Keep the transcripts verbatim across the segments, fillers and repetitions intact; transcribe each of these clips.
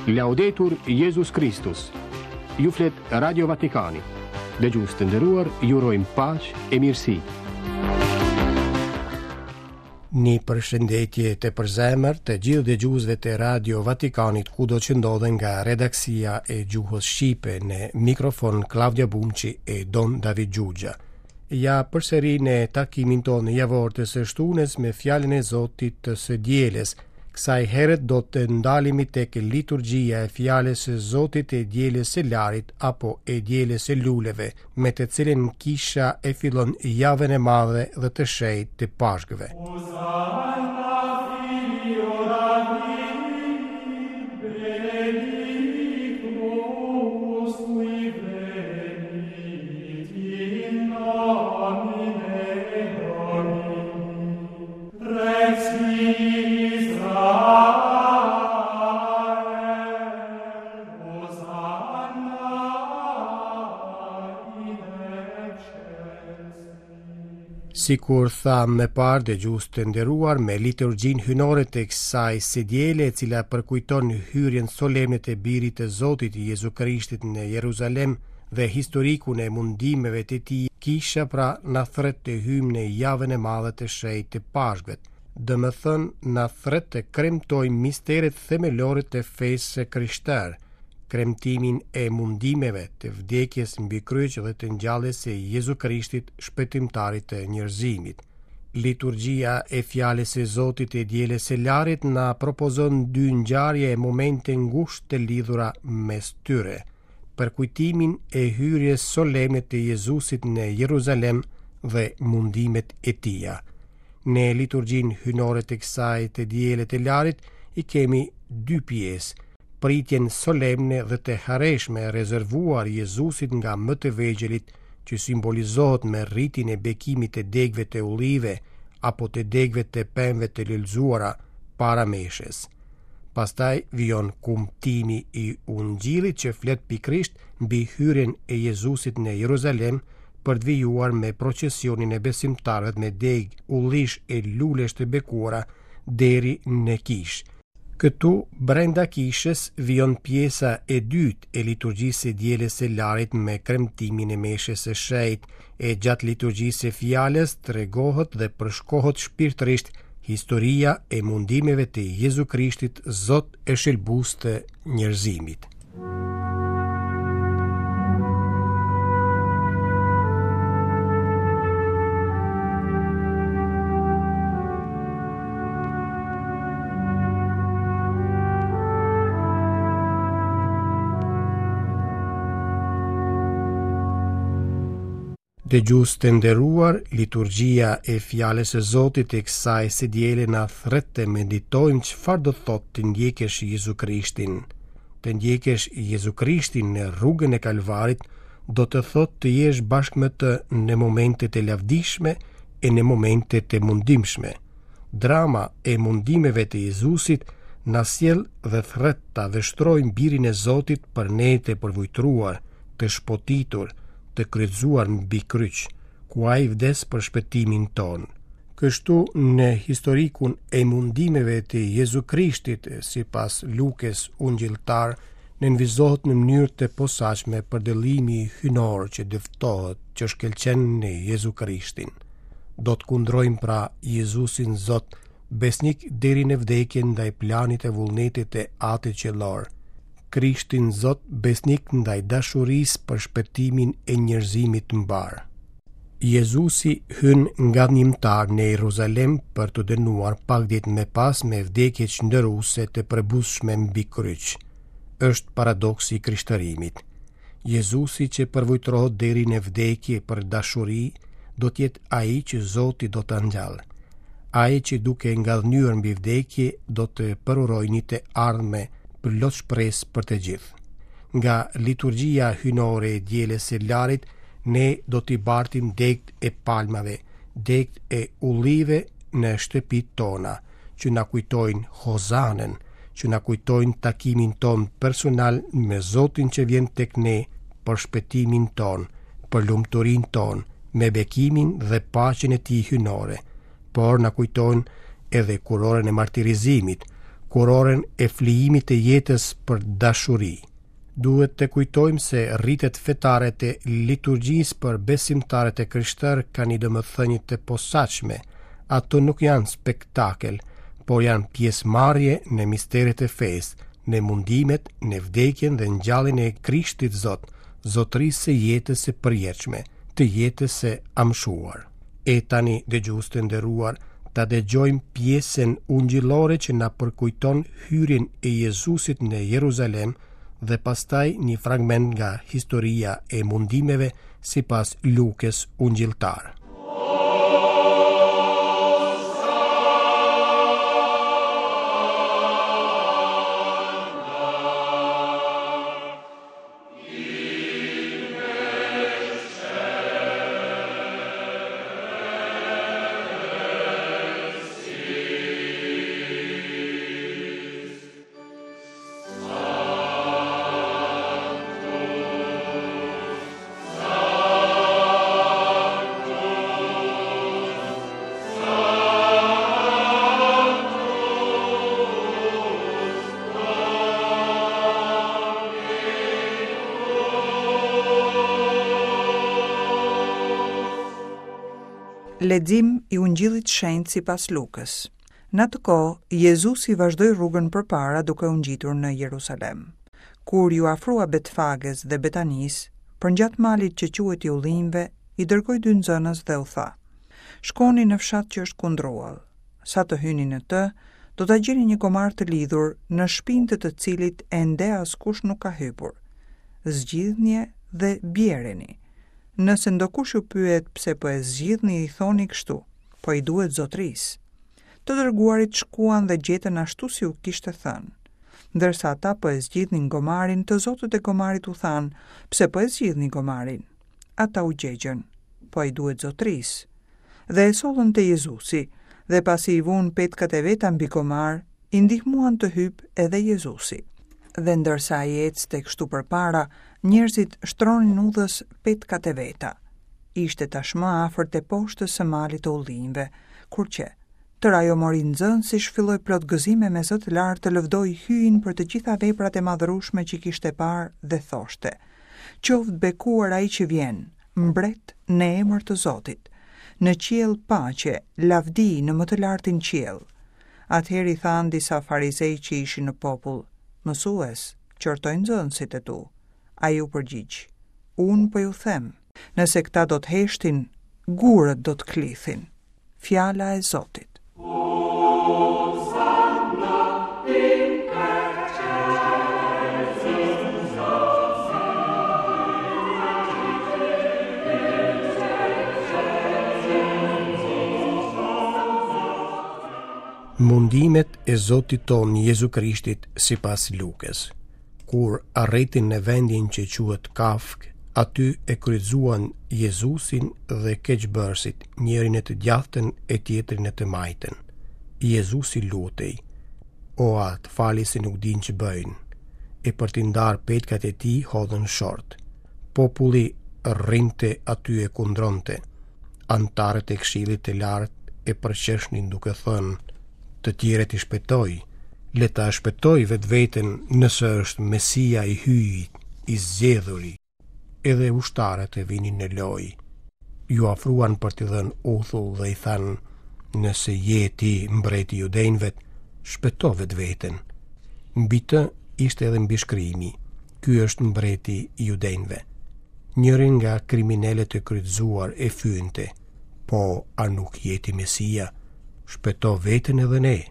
Laudetur Jesus Christus. Ju flet Radio Vatikani. Dëgjues të nderuar, ju urojmë paqë e mirësi. Një përshëndetje të përzemër të gjithë dëgjuesve të Radio Vatikanit kudo që ndodhen nga redaksia e gjuhës shqipe, në mikrofon Claudia Bumçi e Don David Gjugja. Ja përsëri në takimin tonë javor të së shtunës me fjalën e Zotit të së dielës. Kësaj herët do të ndalemi tek liturgjia e fjalës së Zotit e dielës së larit apo e dielës së luleve, me të cilën kisha e fillon javën e madhe dhe të shenjtë të Pashkëve. Si kur tham me parë dhe gjusë të nderuar me liturgjin hynore të kësaj së diele, e cila përkujton hyrjen solemne të birit të Zotit Jezu Krishtit në Jeruzalem dhe historikun e mundimeve të tij, kisha pra na thret të hymë në javën e madhe të shenjtë të Pashkëve. Dhe më thënë na thret të kremtojmë misteret themelore të fesë së krishterë, kremtimin e mundimeve të vdekjes mbi kryq dhe të ngjalljes së Jezu Krishtit, shpëtimtarit të njerëzimit. Liturgjia e fjalës së Zotit e dielës së larit na propozon dy ngjarje e momente ngushtë të lidhura mes tyre, për kujtimin e hyrjes solemne të Jezusit në Jeruzalem dhe mundimet e tija. Në liturgjin hynore të kësaj të dielës të larit i kemi dy pjesë: pritjen solemne dhe të hareshme rezervuar Jezusit nga më të vegjelit, që simbolizohet me rritin e bekimit të degëve të ullive apo të degëve të pemëve të lëlzuara para meshes. Pastaj vijon kumtimi i ungjillit që flet pikrisht mbi hyrjen e Jezusit në Jeruzalem, për të vijuar me procesionin e besimtarëve me degë, ullish e lulesh të bekuara deri në kishë. Këtu, brenda kishës, vijon pjesa e dytë e liturgjisë së dielës së larit me kremtimin e meshës së shenjtë, e gjatë liturgjisë së fjalës tregohet dhe përshkohet shpirtërisht historia e mundimeve të Jezu Krishtit, Zot e shëlbues të njerëzimit. Dëgjues të nderuar, liturgjia e fjalës së Zotit e kësaj së diele na thret të meditojmë çfarë do thotë të ndjekësh Jezu Krishtin. Të ndjekësh Jezu Krishtin në rrugën e Kalvarit do të thotë të jesh bashkë me të në momentet e lavdishme e në momentet e mundimshme. Drama e mundimeve të Jezusit na sjell dhe thret ta vështrojmë birin e Zotit për ne të përvujtruar, të shpotitur, të kryqëzuar mbi kryq, ku ai vdes për shpëtimin ton. Kështu në historikun e mundimeve të Jezu Krishtit, sipas Lukes ungjilltar, nënvizohet në mënyrë të posaçme përdallimi hynor që dëftohet që shkëlqen në Jezu Krishtin. Do të kundrojmë pra Jezusin Zot, besnik deri në vdekje ndaj planit e vullnetit të Atit qellor, Krishtin Zot, besnik ndaj dashurisë për shpëtimin e njerëzimit të mbar. Jezusi hyn nga ndihmtar në Jeruzalem për të dënuar pak ditë më pas me vdekje çndëruese të përbushme mbi kryq. Është paradoksi i krishtërimit. Jezusi që përvujtrohet deri në vdekje për dashuri, do të jetë ai që Zoti do ta ngjallë. Ai që duke ngadhnyer mbi vdekje do të përurojë një të ardhme për lot shpresë për të gjithë. Nga liturgjia hynore e dielës së larit, ne do t'i bartim degët e palmave, degët e ullive në shtëpitë tona, që na kujtojnë Hozanën, që na kujtojnë takimin ton personal me Zotin që vjen tek ne për shpëtimin ton, për lumturinë ton, me bekimin dhe paqen e tij hynore, por na kujtojnë edhe kurorën e martirizimit, kurorën e flijimit të jetës për dashuri. Duhet të kujtojmë se rritet fetare të liturgjisë për besimtarët e krishterë kanë një domethënie të posaçme. Ato nuk janë spektakel, por janë pjesëmarrje në misteret e fesë, në mundimet, në vdekjen dhe ngjalljen e Krishtit Zot, zotërisë së jetës së përjetshme, të jetës së amshuar. E tani, dëgjues të nderuar, ta dëgjojmë pjesën ungjillore që na përkujton hyrjen e Jezusit në Jeruzalem dhe pastaj një fragment nga historia e mundimeve sipas Lukës ungjilltar. Lexim i Ungjillit shenjtë sipas Lukës. Në atë kohë, Jezusi vazhdoi rrugën përpara duke u ngjitur në Jerusalem. Kur ju afrua Betfages dhe Betanis, përngjatë malit që quhet i Ullinjve, i dërgoi dy nxënës dhe u tha: "Shkoni në fshat që është kundruall. Sa të hyni në të, do ta gjeni një gomar të lidhur në shpinë të të cilit ende askush nuk ka hypur. Zgjidhni dhe bjereni. Nëse ndokush ju pyet pse po e zgjidhni, i thoni kështu: po i duhet zotërisë." Të dërguarit shkuan dhe gjetën ashtu si u kishte thënë. Ndërsa ata po e zgjidhnin gomarin, të zotët e gomarit u thanë: "Pse po e zgjidhni gomarin?" Ata u gjegjën: "Po i duhet zotërisë." Dhe e sollën te Jezusi, dhe pasi i vunë petkat e veta mbi gomar, i ndihmuan të hyp edhe Jezusi. Dhe ndërsa ai ecte kështu përpara, njerëzit shtronin udhës petkat e veta. Ishte tashmë afër te poshtës së malit të Ullinjve, kur që tër ajo mori nxënësish filloi plot gëzime me zot lart të lëvdoi hyin për të gjitha veprat e madhërueshme që kishte parë dhe thoshte: "Qoftë bekuar ai që vjen, mbret në emër të Zotit. Në qiell paqe, lavdi në më të lartin qiell." Atëherë i thanë disa farizej që ishin në popull: "Mësues, qortoj nxënësit e tu." Ai u përgjigj: "Unë po ju them, nëse këta do të heshtin, gurët do të klithin." Fjala e Zotit. Mundimet e Zotit ton Jezu Krishtit sipas Lukës. Kur arritin në vendin që quhet Kafk, aty e kryqëzuan Jezusin dhe keqbërësit, njërin e të djathtën e tjetrin e të majtën. Jezusi lutej: "O atë, fali se nuk din që bëjnë." E për t'i ndarë petkat e tij hodhën short. Populli rrinte aty e kundronte. Antarët e Këshillit të Lartë e përqeshnin duke thënë: "Të tjerët i shpëtoi, le ta shpëtoi vetveten nëse është Mesia i hyjit, i zgjedhuri." Edhe ushtarët e vinin në lojë. Ju afruan për t'i dhënë uthull dhe i thanë: "Nëse je ti mbreti i judejnëve, shpëto vetveten." Mbi të ishte edhe mbishkrimi: "Ky është mbreti i judejnëve." Njërin nga kriminalët e kryqëzuar e fyente: "Po, a nuk jeti Mesia? Shpëto veten edhe ne."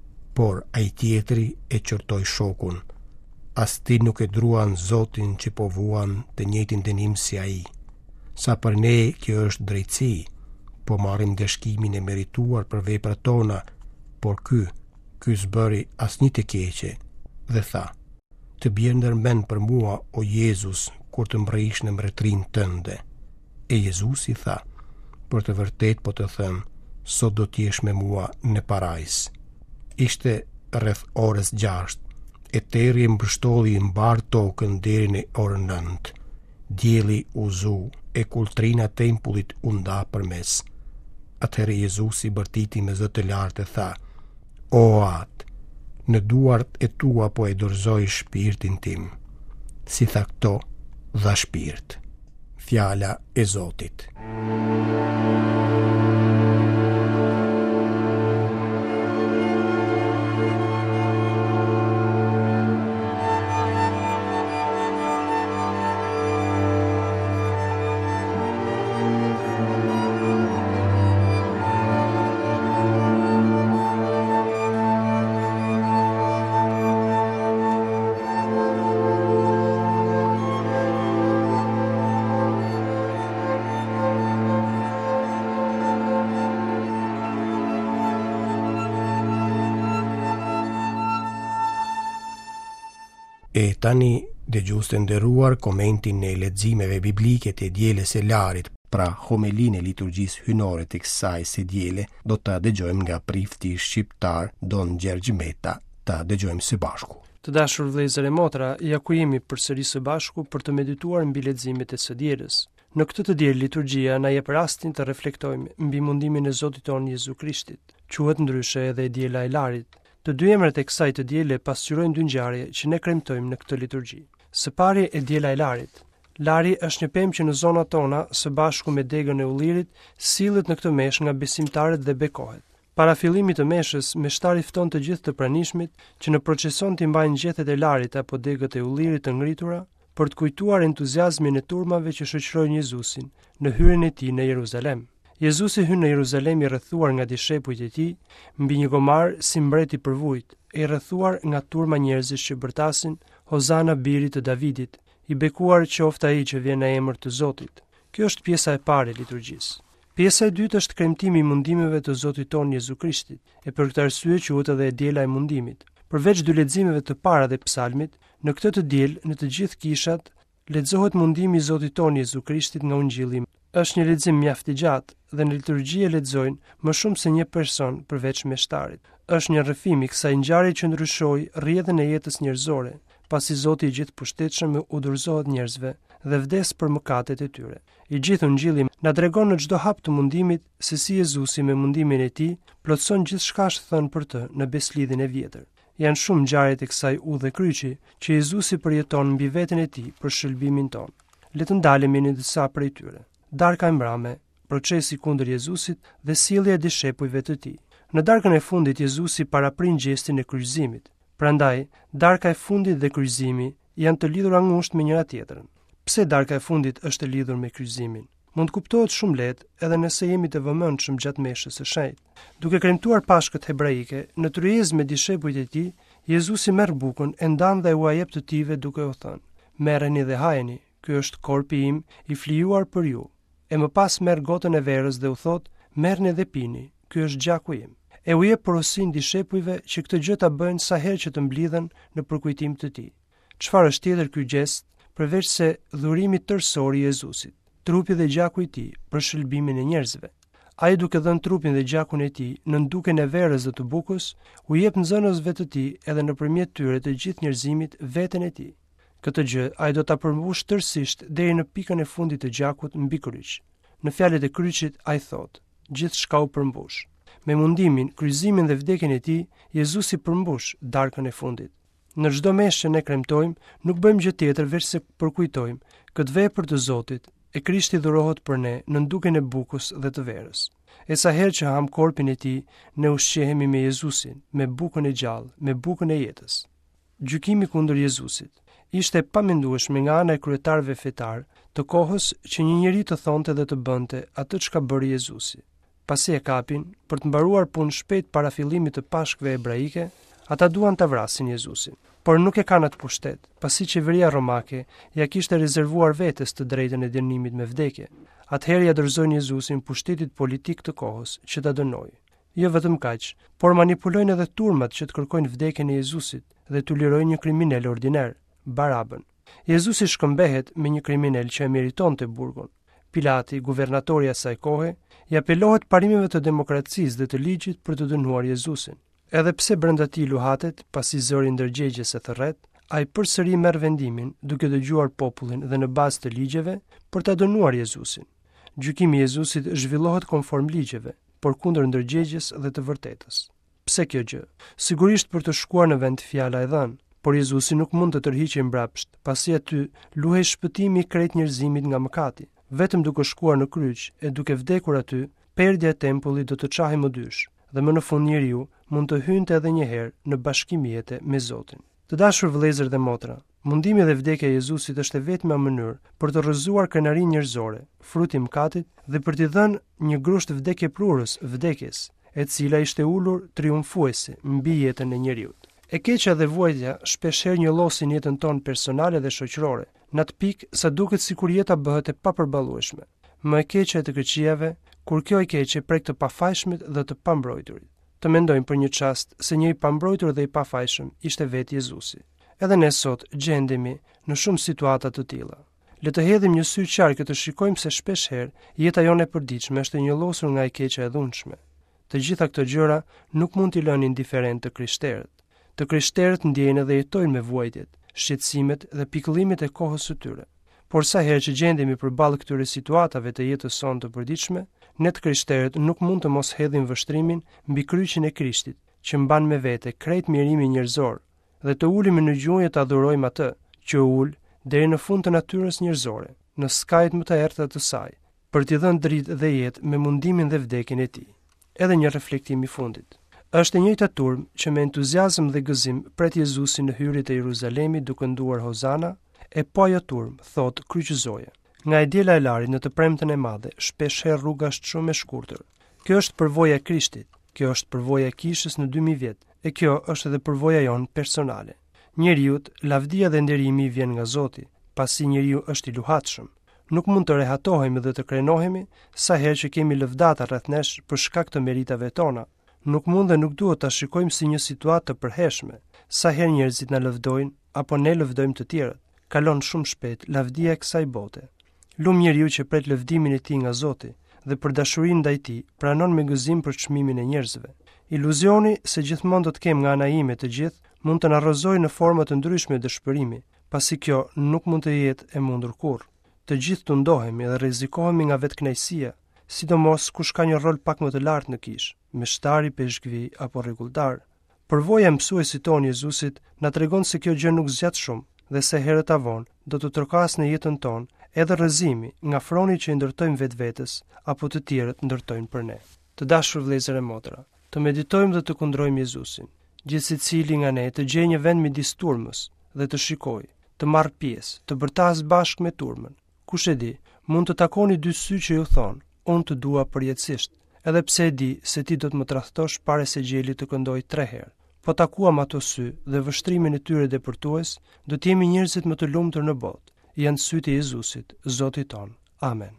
Por ai tjetri e qortoi shokun: "As ti nuk e druan Zotin që po vuan të njëjtin dënim si ai. Sa për ne kjo është drejtësi, po marrim dëshkimin e merituar për veprat tona, por ky, ky s'bëri asnjë të keqe." Dhe tha: "Të bjerë ndërmend për mua, o Jezus, kur të mbrehish në mbretërinë tënde." E Jezusi tha: "Për të vërtet po të them, sot do t'jesh me mua në parajs." Ishte rreth orës gjashtë. E teri e mbështolli mbar tokën deri në orën nëntë. Dielli u zu e kultrina e tempullit u nda përmes. Atëherë Jezusi bërtiti me zë të lartë e tha: "O atë, në duart e tua po e dorëzoj shpirtin tim. Si tha këto, dha shpirt. Fjala e Zotit. E tani, dëgjues të nderuar, komentin e leximeve biblike të dielës së larit, pra homelinë e liturgjisë hynore të kësaj së diele, do ta dëgjojmë nga prifti shqiptar Don Gjergj Meta. Ta dëgjojmë së bashku. Të dashur vëllezër e motra, ja ku jemi përsëri së bashku për të medituar mbi leximet e së dielës. Në këtë të diel liturgjia na jep rastin të reflektojmë mbi mundimin e Zotit tonë Jezu Krishtit. Quhet ndryshe edhe e diela e larit. Të dy emrat e kësaj të diele pasqyrojnë dy ngjarje që ne kremtojmë në këtë liturgji. Së pari e diela e larit. Lari është një pemë që në zonat tona, së bashku me degën e ullirit, sillet në këtë meshë nga besimtarët dhe bekohet. Para fillimit të meshës, meshtari fton të gjithë të pranishmit që në proceson të mbajnë gjethet e larit apo degët e ullirit të ngritura për të kujtuar entuziazmin e turmave që shoqërojnë Jezusin në hyrjen e tij në Jeruzalem. Jezusi hyn në Jeruzalem i rrethuar nga dishepujt e tij, mbi një gomar si mbret i përvujt, e i rrethuar nga turma njerëzish që bërtasin Hozana birit të Davidit, i bekuar qoftë ai që vjen në emër të Zotit. Kjo është pjesa e parë e liturgjisë. Pjesa e dytë është kremtimi i mundimeve të Zotit tonë Jezu Krishtit, e për këtë arsye quhet edhe e diela e mundimit. Përveç dy leximeve të para të psalmit, në këtë të diel në të gjithë kishat lexohet mundimi i Zotit tonë Jezu Krishtit nga Ungjilli. Është një lexim mjaft i gjatë dhe në liturgji e lexojnë më shumë se një person përveç meshtarit. Është një rrëfim i kësaj ngjarje që ndryshoi rrjedhën e jetës njerëzore, pasi Zoti i gjithëpushtetshëm u dorëzohet njerëzve dhe vdes për mëkatet e tyre. I gjithë Ungjilli na tregon në çdo hap të mundimit se si Jezusi me mundimin e tij plotson gjithçka është thënë për të në beslidhin e vjetër. Janë shumë ngjarjet e kësaj udhë kryqi që Jezusi përjeton mbi veten e tij për shëlbimin ton. Le të ndalemi në disa prej tyre. Darka e mbrame, procesi kundër Jezusit dhe sjellja e dishepujve të tij. Në darkën e fundit Jezusi paraprin gjestin e kryqëzimit. Prandaj, darka e fundit dhe kryqëzimi janë të lidhura ngushtë me njëra tjetrën. Pse darka e fundit është e lidhur me kryqëzimin? Mund kuptohet shumë lehtë edhe nëse jemi të vëmendshëm gjatë meshës së shenjtë. Duke kremtuar pashkët hebraike, në tryezë me dishepujt e tij, Jezusi merr bukën, e ndan dhe u jep të tyve duke u thënë: "Merreni dhe hajeni, ky është korpi im i flijuar për ju." E më pas merr gotën e verës dhe u thot: "Merrni dhe pini, ky është gjaku im." E u jep porosin dishepujve që këtë gjë ta bëjnë sa herë që të mblidhen në përkujtim të tij. Çfarë është tjetër ky gjest përveç se dhurimi tërësor i Jezusit, trupi dhe gjaku i tij për shëlbimin e njerëzve? Ai duke dhënë trupin dhe gjakun e tij në ndukjen e verës dhe të bukës, u jep nxënësve të tij edhe nëpërmjet tyre të gjithë njerëzimit veten e tij. Këtë gjë ai do ta përmbush tërësisht deri në pikën e fundit të gjakut mbi kryq. Në fjalët e kryqit ai thot: "Gjithçka u përmbush." Me mundimin, kryqëzimin dhe vdekjen e tij, Jezusi përmbush darkën e fundit. Në çdo meshë që ne kremtojmë, nuk bëjmë gjë tjetër veç se përkujtojmë këtë vepër të Zotit, e Krishti dhurohet për ne në ndukjen e bukës dhe të verës. E sa herë që ham korpin e tij, ne ushqehemi me Jezusin, me bukën e gjallë, me bukën e jetës. Gjykimi kundër Jezusit. Ishte pamendueshme nga ana e kryetarëve fetar të kohës që një njeri të thonte dhe të bënte atë çka bëri Jezusi. Pasi e kapin, për të mbaruar punë shpejt para fillimit të pashkëve hebraike, ata duan ta vrasin Jezusin. Por nuk e kanë atë pushtet, pasi qeveria romake ja kishte rezervuar vetes të drejtën e dënimit me vdekje. Atëherë ja dorëzojnë Jezusin pushtetit politik të kohës që ta dënojë. Jo vetëm kaq, por manipulojnë edhe turmat që të kërkojnë vdekjen e Jezusit dhe të lirojnë një kriminal ordinar, Barabën. Jezusi shkëmbehet me një kriminal që e meritonte burgun. Pilati, guvernatori i asaj kohe, i apelohet parimeve të demokracisë dhe të ligjit për të dënuar Jezusin. Edhe pse brenda tij luhatet, pasi zëri ndërgjegjes e thërret, ai përsëri merr vendimin duke dëgjuar popullin dhe në bazë të ligjeve për ta dënuar Jezusin. Gjykimi i Jezusit zhvillohet konform ligjeve, por kundër ndërgjegjes dhe të vërtetës. Pse kjo gjë? Sigurisht për të shkuar në vend fjala e dhënë, por Jezusi nuk mund të tërhiqej mbrapsht, pasi aty luhej shpëtimi i krejt njerëzimit nga mëkati. Vetëm duke shkuar në kryq e duke vdekur aty, perdja e tempullit do të çahej më dysh, dhe më në fund njeriu mund të hynte edhe një herë në bashkim jete me Zotin. Të dashur vëllezër dhe motra, mundimi dhe vdekja e Jezusit është e vetmja mënyrë për të rrëzuar kënaqërinë njerëzore, fruti i mëkatit, dhe për t'i dhënë një grusht vdekjeprurës vdekjes, e cila ishte ulur triumfuese mbi jetën e njeriu. E keqja dhe vuajtja shpeshherë njollosin jetën tonë personale dhe shoqërore, në atë pikë sa duket sikur jeta bëhet e papërballueshme. Më e keqja e të këqijave, kur kjo e keqe prek të pafajshmit dhe të pambrojturit. Të mendojmë për një çast se një i pambrojtur dhe i pafajshëm ishte vetë Jezusi. Edhe ne sot gjendemi në shumë situata të tilla. Le të hedhim një sy qark e të shikojmë se shpeshherë jeta jone e përditshme është e njollosur nga e keqja e dhunshme. Të gjitha këto gjëra nuk mund t'i lënë indiferent të krishterët. Të krishterët ndjejnë dhe jetojnë me vuajtjet, shqetësimet dhe pikëllimet e kohës së tyre. Por sa herë që gjendemi përballë këtyre situatave të jetës sonë të përditshme, ne të krishterët nuk mund të mos hedhim vështrimin mbi kryqin e Krishtit, që mban me vete krejt mirimin njerëzor, dhe të ulemi në gjunjë të adhurojmë atë, që ul deri në fund të natyrës njerëzore, në skajt më të errta të saj, për t'i dhënë dritë dhe jetë me mundimin dhe vdekjen e tij. Edhe një reflektim i fundit. Është e njëjta turm që me entuziazëm dhe gëzim pret Jezusin në hyrjet e Jeruzalemit duke nduar Hozana, e po ajo turm thot kryqëzoje. Nga e diela e larit në të premten e madhe, shpesh herë rruga është shumë e shkurtër. Kjo është përvoja e Krishtit, kjo është përvoja e kishës në dy mijë vjet, e kjo është edhe përvoja jonë personale. Njeriut, lavdia dhe nderimi vjen nga Zoti, pasi njeriu është i luhatshëm. Nuk mund të rehatohemi dhe të krenohemi sa herë që kemi lëvdata rreth nesh për shkak të meritave tona. Nuk mund dhe nuk duhet ta shikojmë si një situatë të përhershme. Sa herë njerëzit na lëvdojnë apo ne lëvdojmë të tjerët, kalon shumë shpejt lavdia e kësaj bote. Lum njeriu që pret lëvdimin e tij nga Zoti dhe për dashurinë ndaj tij pranon me gëzim për çmimin e njerëzve. Iluzioni se gjithmonë do të kem nga ana ime të gjithë mund të na rrëzojë në forma të ndryshme dëshpërimi, pasi kjo nuk mund të jetë e mundur kurrë. Të gjithë të ndohemi dhe rrezikohemi nga vetkënaqësia, sidomos kush ka një rol pak më të lartë në kishë, meshtari, peshkvi apo rregulltar. Përvoja e mësuesit tonë Jezusit na tregon se kjo gjë nuk zgjat shumë dhe se herët avon do të trokas në jetën tonë edhe rrëzimi nga froni që i ndërtojmë vetvetes apo të tjerët ndërtojnë për ne. Të dashur vëllezër e motra, të meditojmë dhe të kundrojmë Jezusin. Gjithë secili nga ne të gjejë një vend midis turmës dhe të shikojë, të marrë pjesë, të bërtas bashkë me turmën. Kush e di, mund të takoni dy sy që ju thonë, unë të dua përjetësisht, edhe pse e di se ti do të më tradhtosh pare se gjeli të këndoj tre herë. Po takuam ato sy dhe vështrimin e tyre depërtues, do të jemi njerëzit më të lumtur në botë. Janë sytë e Jezusit, Zotit ton. Amen.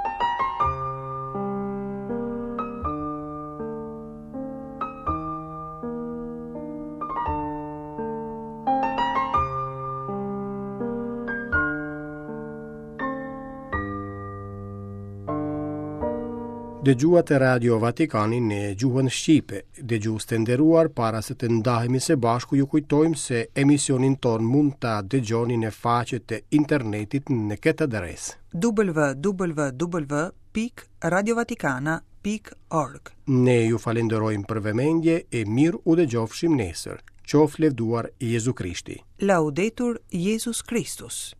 Dëgjuat e Radio Vatikani në gjuhën Shqipe. Dëgjues të nderuar, para se të ndahemi së bashku, ju kujtojmë se emisionin ton mund ta dëgjoni në faqet e internetit në këtë adresë: w w w pikë radiovatikana pikë org. Ne ju falenderojmë për vëmendje e mirë u dëgjofshim nesër. Qoftë lëvduar Jezu Krishti. Laudetur Jesus Christus.